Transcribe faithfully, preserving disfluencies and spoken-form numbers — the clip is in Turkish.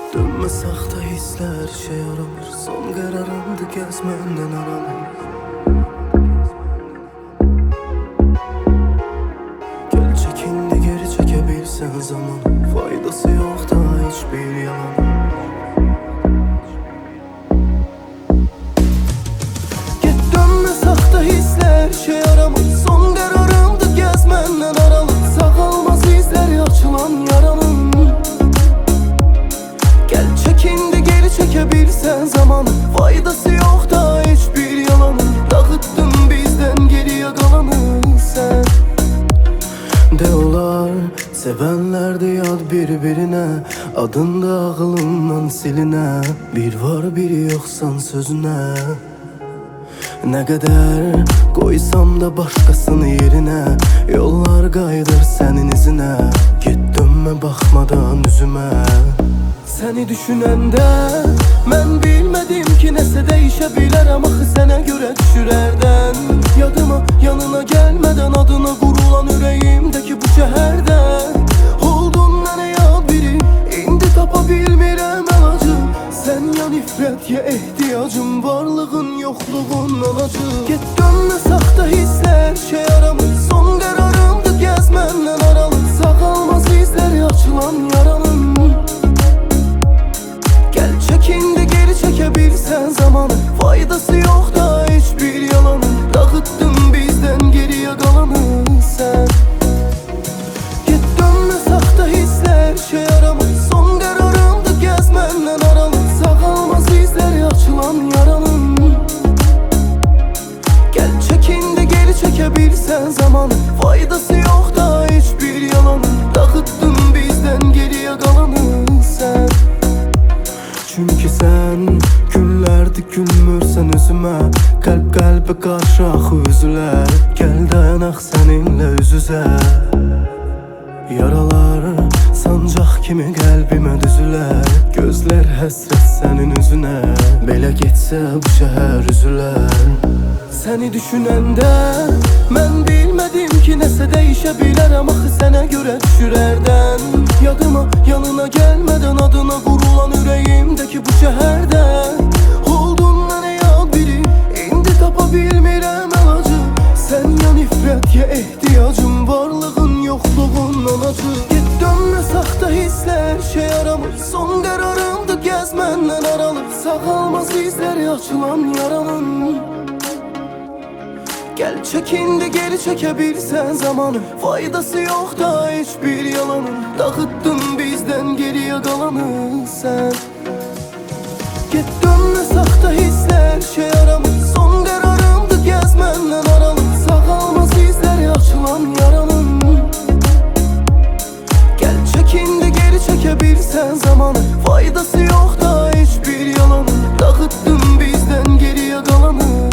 Dönme saxta hissler şey yaramır. Son kararımdı gezmenden aralı. Gel çekindi geri çekebilsen zaman. Faydası yok da hiçbir yalan. Git dönme saxta hissler şey yaramır. Son kararımdı gezmenden aralı. Sağalmaz izler açılan yaranın. Çekindi geri çekebilsen zamanı. Faydası yok da hiçbir yalanı. Dağıttın bizden geriye kalanı sen. De olar sevenler de yad birbirine. Adın da ağlımdan siline. Bir var biri yoksan sözüne. Ne kadar koysam da başkasını yerine. Yollar kaydır senin izine. Git dönme bakmadan üzüme. Seni düşünəndə mən bilmədim ki, nəsə değişə bilərəm axı sənə görə düşürərdən. Yadıma yanına gəlmədən adına qurulan ürəyimdəki bu şəhərdən. Oldun mənə yad biri, indi tapa bilmirəm əlacı. Sən ya nifrət ya ehtiyacım, varlığın yoxluğundan acı. Get dönmə saxta hisslər şey yaramır. Son qərarımdı gəzməndən aralı. Sağalmaz izlər açılan yaranın. Çekindi geri çekebilsen zamanı. Faydası yok da hiçbir yalanı. Dağıttın bizden geriye kalanı sen. Git dönme saxta hissler şey yaramır. Son kararımdı gezmenden aralı. Sağalmaz izler açılan yaranın. Gel çekindi geri çekebilsen zamanı. Faydası yok da hiçbir yalanı. Dağıttın bizden geriye kalanı sen. Çünkü sen günlerdi gülmürsen üzüme. Kalp kalbe karşı axı üzüler. Gel dayanak seninle üz üze. Yaralar sancak kimi kalbime düzüler. Gözler həsrət senin üzüne. Belə geçse bu şehir üzüler. Seni düşünəndə mən bilmədim ki, nəsə değişə bilərəm axı sənə görə düşürərdən. Yadıma yanına gəlmədən adına qurulan ürəyimdəki bu şəhərdən. Oldun mənə yad biri, indi tapa bilmirəm əlacı. Sən ya nifrət ya ehtiyacım, varlığın yoxluğundan acı. Get dönmə saxta hisslər şey yaramır. Son qərarımdı gəzməndən aralı. Sağalmaz izlər açılan yaranın. Gel çekindi geri çekebilsen zamanı. Faydası yok da hiçbir yalanın. Dağıttın bizden geriye kalanı sen. Git dönme saxta hissler şey yaramır. Son kararımdı gezmenden aralı. Sağalmaz izler açılan yaranın. Gel çekindi geri çekebilsen zamanı. Faydası yok da hiçbir yalanın. Dağıttın bizden geriye kalanı